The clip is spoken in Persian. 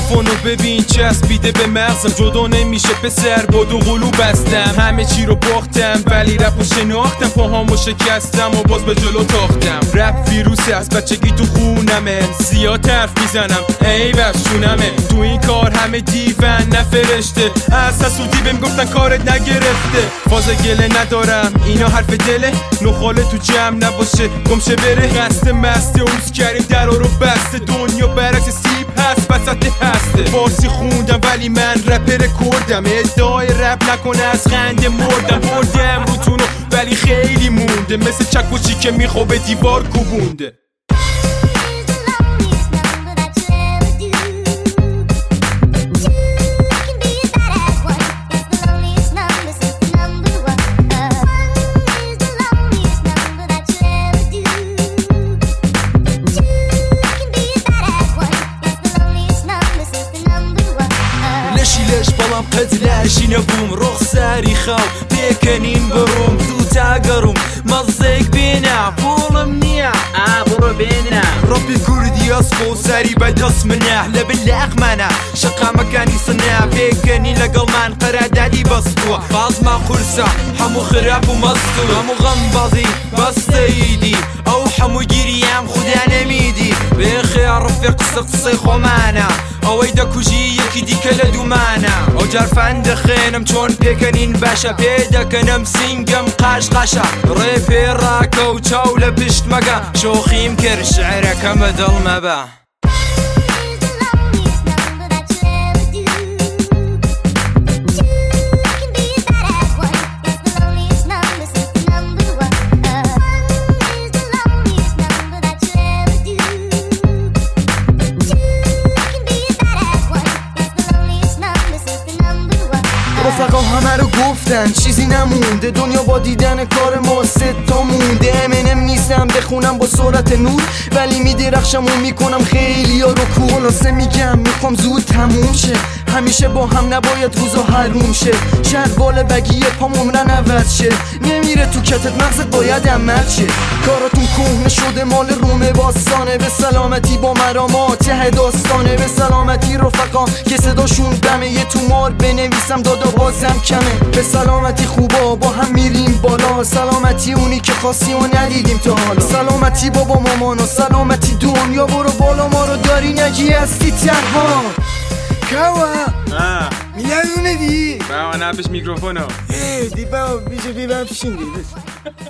میکروفونو ببین چسبیده به مغزم، جدا نمیشه پسر با دو قلو بستم. همه چی رو باختم ولی رپ رو شناختم، پاهامو شکستم و باز به جلو تاختم. رپ ویروسه از بچگی تو خونمه، زیاد حرف میزنم ای بشونمه. تو این کار همه دیون نفرشته، از حسودی بهم گفتن کارت نگرفته. فاز گله ندارم اینا حرف دله، نخاله تو جمع نباشه گمشه بره. قصد مسته اوز کریم درا رو بسته، دنیا برعکس سیب هست وسط هسته. فارسی خوندم ولی من رپر کردم، ادعای رپ نکنه از خنده مردم. بردم روتونو ولی خیلی مونده، مثل چکوچی که میخوابه دیوار کوبونده. ليش بلام قتلاش نبوم روح ساري خاو بيكنين بروم دو تاقروم مزيك بينا بول منيع عبرو بينا ربي كردي أصفو ساري بدس منح لبالله أخمانا شقا مكاني صنع بيكني لقل من قرادادي بسطوع باز ما خرسا حمو خراب ومسطو حمو غنبازي بستيدي أو حمو جيريام خدا نميدي بخير رفيق قصي خمانا ئەوەی دەکوژی یەکی دیکە لە دوومانە ئەو جارفان دەخێنم چۆن پێکەنین باشە پێ دەکەنم سینگەم قاش قاشە ڕێ پێڕاکە و چاو لە پشت مەگە شۆخیم کرد شعرەکەم بە دڵ مەبە. رفقا همه رو گفتن چیزی نمونده، دنیا با دیدن کار ما ستا مونده. امنم نیستم بخونم با سرعت نور، ولی میدرخشم و میکنم خیلی ها رو کور. خلاصه میگم میخوام زود تموم شه، همیشه با هم نباید روزا حروم شه. شروال بگی پام عمرن عوض شه، نمیره تو کتت مغزت باید عمل شه. کاراتون کهنه شده مال روم باستانه، به سلامتی با مرامات ته داستانه. به سلامتی رفقا که صداشون دمه، یه تومار بنویسم دادا بازم کمه. به سلامتی خوبا با هم میریم بالا، سلامتی اونی که خواستیم و ندیدیم تا حالا. سلامتی بابا مامانا، سلامتی دنیا، برو بالا ما رو داری نگی هستی تنها. Kawa! Milano ne di? Ba wana pish mikrofono. Di ba bize bir ben şimdi.